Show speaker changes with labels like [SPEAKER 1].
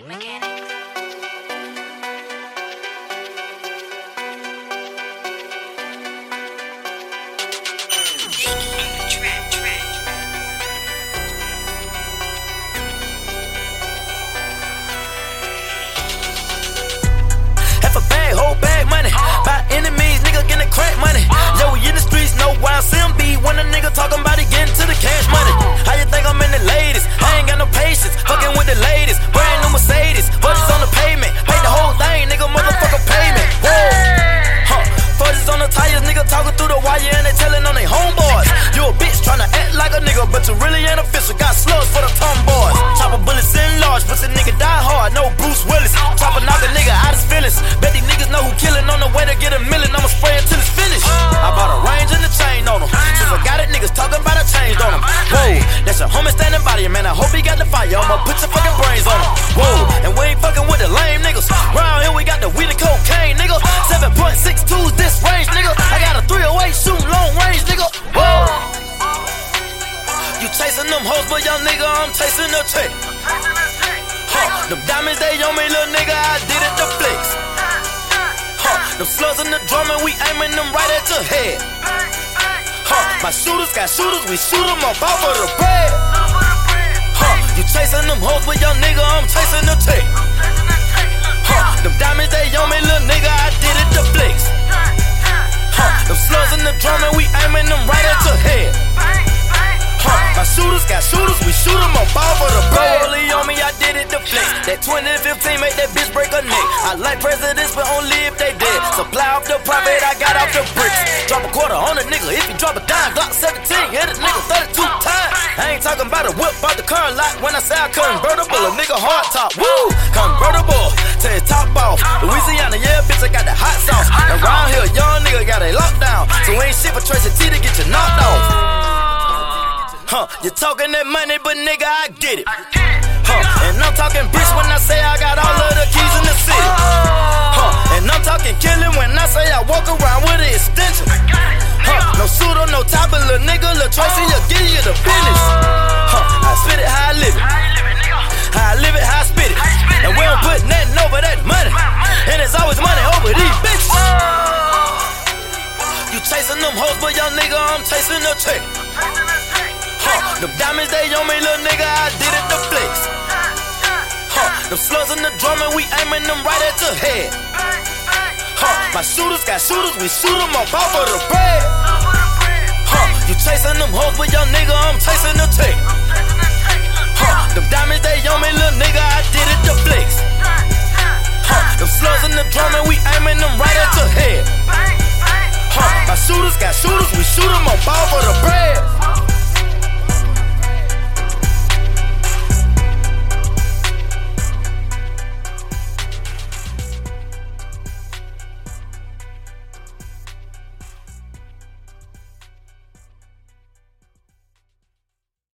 [SPEAKER 1] Mechanics.
[SPEAKER 2] Half a bag, whole bag money. By enemies, nigga getting crack money. Yo, we in the streets, no wild CMB. When a nigga talking about it, getting to the cash money. How you think I'm in the latest? I ain't got no patience, fucking with the ladies. Brand new Mercedes, budgets on the pavement. Paid the whole thing, nigga, motherfucker payment. Whoa, fudges on the tires, nigga talking through the wire and they telling on they homeboys. You a bitch tryna act like a nigga, but you really ain't official. Got slugs for the tomboys. Chopper bullets in large, but the nigga die hard. No Bruce Willis. Chopper knock a nigga out his feelings. Bet these niggas know who killing on the way to get a million. I'ma spray it till it's finished. I bought a range and a chain on him. Since I got it, niggas talking about a change on him. Whoa, that's your homie standing by you, man. I hope he got the fire. I'ma put your fucking brains on him. Whoa, and we ain't fucking with the lame niggas. Round here we got the weed and cocaine, nigga. 7.62's this range, nigga. I got a 308 shooting long range, nigga. Whoa. You chasing them hoes, but young nigga, I'm chasing the check. Them diamonds, they on me, little nigga, I did it to flex. Them slugs in the drum and we aiming them right at your head. My shooters got shooters, we shoot them up off of the bread. You chasing them hoes, but young nigga, I'm chasing the check. Them diamonds, they on me, little nigga, I did it to flex. Them slugs in the drum and we aiming them right at your head. My shooters got shooters, we shoot them up off of the bread. Rollie on me, I did it to flex. That 2015 make that bitch break her neck. I like presidents, but only if they dead. Supply off the profit, I got off the bricks. Drop a quarter on a nigga, if you drop a dime. Glock 17, hit a nigga 32 times. I ain't talking about a whip, about the car lot. When I say I convertible, a nigga hard top. Woo, convertible, to his top off. Louisiana, yeah, bitch, I got the hot sauce. And round here, young nigga got a lockdown. So ain't shit for Tracy T to get you knocked off. You talking that money, but nigga, I get it. And I'm talking bricks when I say I got all of the keys in the city. And I'm talking killing when I say I walk around with an extension. No suit or no top, but little nigga, Lil Tracy, will give you the business. I spit it how I live it. How I live it, how I spit it. And we don't put nothing over that money. And it's always money over these bitches. You chasing them hoes, but young nigga, I'm chasing the check. Them diamonds, they on me, little nigga, I did it to flex. Them slugs in the drum and we aiming them right at your head. My shooters got shooters, we shoot them up off of the bread. You chasing them hoes, but young nigga, I'm chasing the check. Them diamonds, they on me, little nigga, I did it to flex. Them slugs in the drum and we aiming them right at your head. My shooters got shooters, we shoot them up off of the bread.